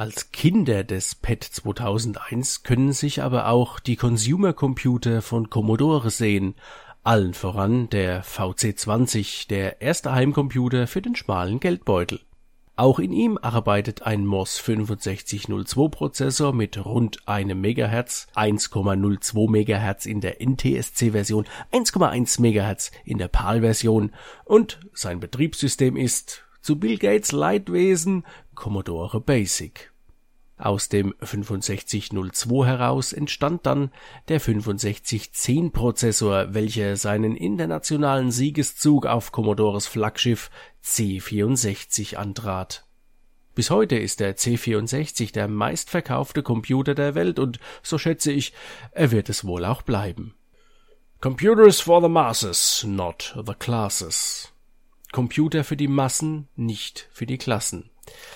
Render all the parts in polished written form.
Als Kinder des PET 2001 können sich aber auch die Consumer-Computer von Commodore sehen, allen voran der VC20, der erste Heimcomputer für den schmalen Geldbeutel. Auch in ihm arbeitet ein MOS 6502 Prozessor mit rund 1 MHz, 1,02 MHz in der NTSC-Version, 1,1 MHz in der PAL-Version und sein Betriebssystem ist, zu Bill Gates Leidwesen, Commodore Basic. Aus dem 6502 heraus entstand dann der 6510 Prozessor, welcher seinen internationalen Siegeszug auf Commodores Flaggschiff C64 antrat. Bis heute ist der C64 der meistverkaufte Computer der Welt und, so schätze ich, er wird es wohl auch bleiben. Computers for the masses, not the classes. Computer für die Massen, nicht für die Klassen.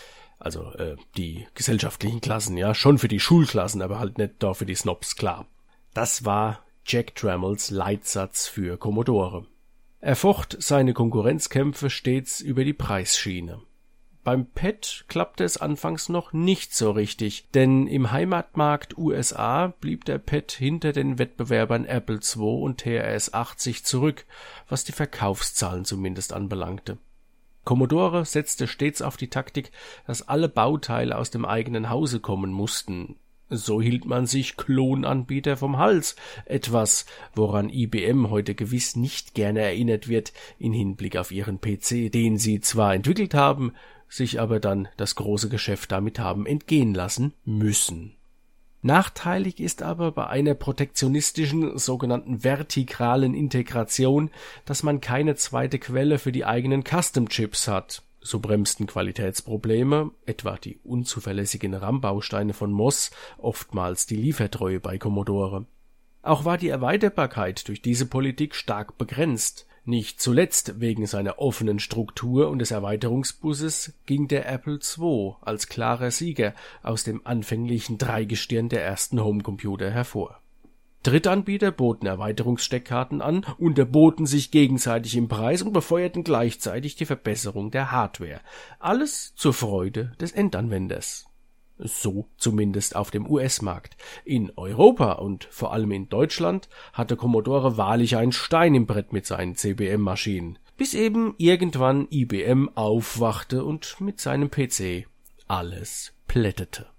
Also die gesellschaftlichen Klassen, ja, schon für die Schulklassen, aber halt nicht da für die Snobs, klar. Das war Jack Trammell's Leitsatz für Commodore. Er focht seine Konkurrenzkämpfe stets über die Preisschiene. Beim PET klappte es anfangs noch nicht so richtig, denn im Heimatmarkt USA blieb der PET hinter den Wettbewerbern Apple II und TRS-80 zurück, was die Verkaufszahlen zumindest anbelangte. Commodore setzte stets auf die Taktik, dass alle Bauteile aus dem eigenen Hause kommen mussten. So hielt man sich Klonanbieter vom Hals, etwas, woran IBM heute gewiss nicht gerne erinnert wird in Hinblick auf ihren PC, den sie zwar entwickelt haben, sich aber dann das große Geschäft damit haben entgehen lassen müssen. Nachteilig ist aber bei einer protektionistischen, sogenannten vertikalen Integration, dass man keine zweite Quelle für die eigenen Custom-Chips hat. So bremsten Qualitätsprobleme, etwa die unzuverlässigen RAM-Bausteine von MOS, oftmals die Liefertreue bei Commodore. Auch war die Erweiterbarkeit durch diese Politik stark begrenzt. Nicht zuletzt wegen seiner offenen Struktur und des Erweiterungsbusses ging der Apple II als klarer Sieger aus dem anfänglichen Dreigestirn der ersten Homecomputer hervor. Drittanbieter boten Erweiterungssteckkarten an, unterboten sich gegenseitig im Preis und befeuerten gleichzeitig die Verbesserung der Hardware. Alles zur Freude des Endanwenders. So zumindest auf dem US-Markt. In Europa und vor allem in Deutschland hatte Commodore wahrlich einen Stein im Brett mit seinen CBM-Maschinen, bis eben irgendwann IBM aufwachte und mit seinem PC alles plättete.